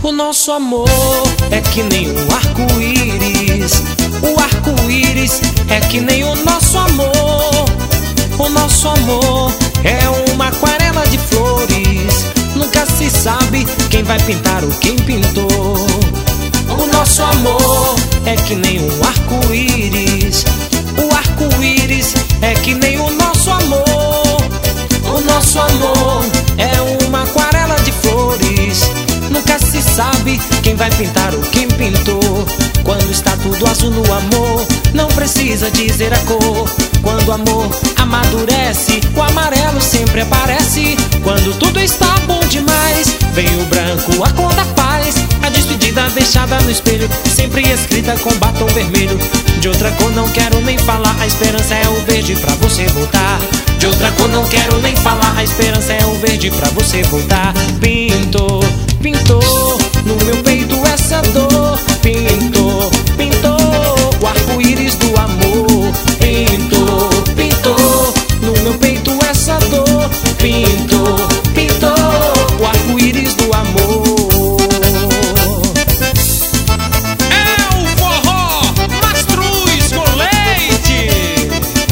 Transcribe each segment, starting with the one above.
O nosso amor é que nem um arco-íris. O arco-íris é que nem o nosso amor. O nosso amor é uma aquarela de flores. Nunca se sabe quem vai pintar ou quem pintou. O nosso amor é que nem um arco-íris. O arco-íris é que nem o nosso amor. O nosso amor é uma aquarela de flores. Nunca se sabe quem vai pintar ou quem pintou. Quando está tudo azul no amor, não precisa dizer a cor. Quando o amor amadurece, o amarelo sempre aparece. Quando tudo está bom demais, vem o branco, a cor da paz. A despedida deixada no espelho, sempre escrita com batom vermelho. De outra cor não quero nem falar, a esperança é o verde pra você voltar. De outra cor não quero nem falar, a esperança é o verde pra você voltar. Pintou, pintou no meu peito essa dor. Pintou, pintou o arco-íris do amor. Pintou, pintou no meu peito essa dor. Pintou, pintou o arco-íris do amor. É o forró Mastruz com leite.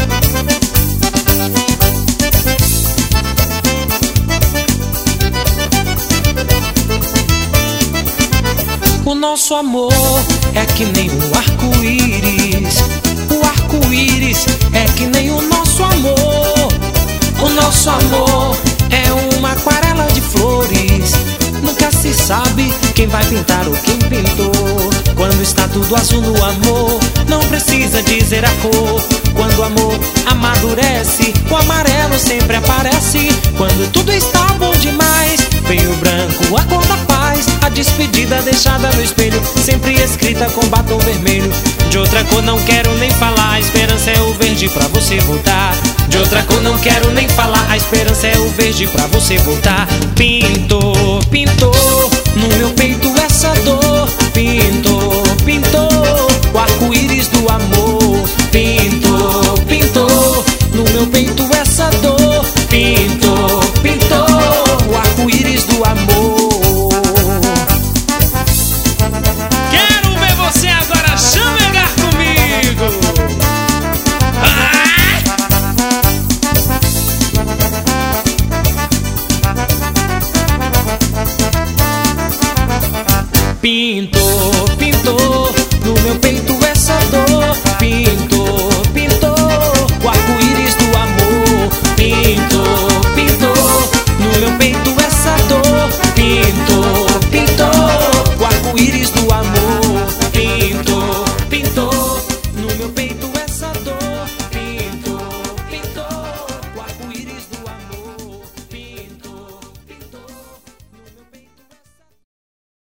O nosso amor é que nem um arco-íris. O arco-íris é que nem o nosso amor. O nosso amor é uma aquarela de flores. Nunca se sabe quem vai pintar ou quem pintou. Quando está tudo azul no amor, não precisa dizer a cor. Quando o amor amadurece, o amarelo sempre aparece. Quando tudo está bom demais, vem o branco, a cor da paz. A despedida deixada no espelho, sempre escrita com batom vermelho. De outra cor não quero nem falar, a esperança é o verde pra você voltar. De outra cor não quero nem falar, a esperança é o verde pra você voltar. Pintou, pintou no meu peito essa dor. Pintou, pintou o arco-íris do amor. Pintou, pintou no meu peito essa dor. Pintou, pintou o arco-íris do amor. Quero ver você agora chamegar comigo. Pintou, pintou no meu peito essa dor.